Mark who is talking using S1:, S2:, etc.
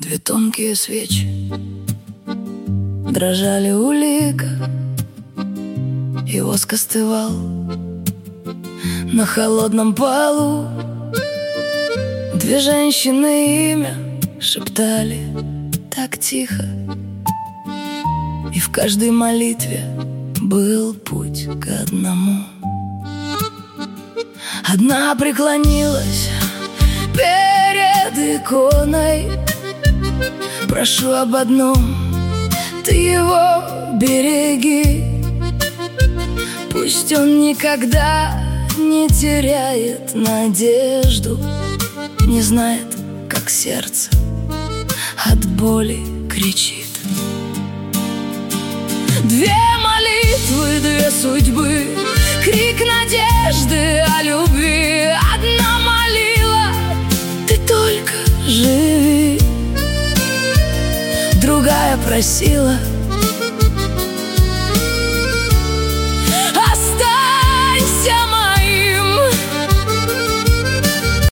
S1: Две тонкие свечи дрожали у лика, и воск остывал на холодном полу. Две женщины имя шептали так тихо, и в каждой молитве был путь к одному. Одна преклонилась перед иконой: прошу об одном, ты его береги. Пусть он никогда не теряет надежду, не знает, как сердце от боли кричит. Две молитвы, две судьбы, крик надежды о любви. Одна молила: ты только живи. Другая просила: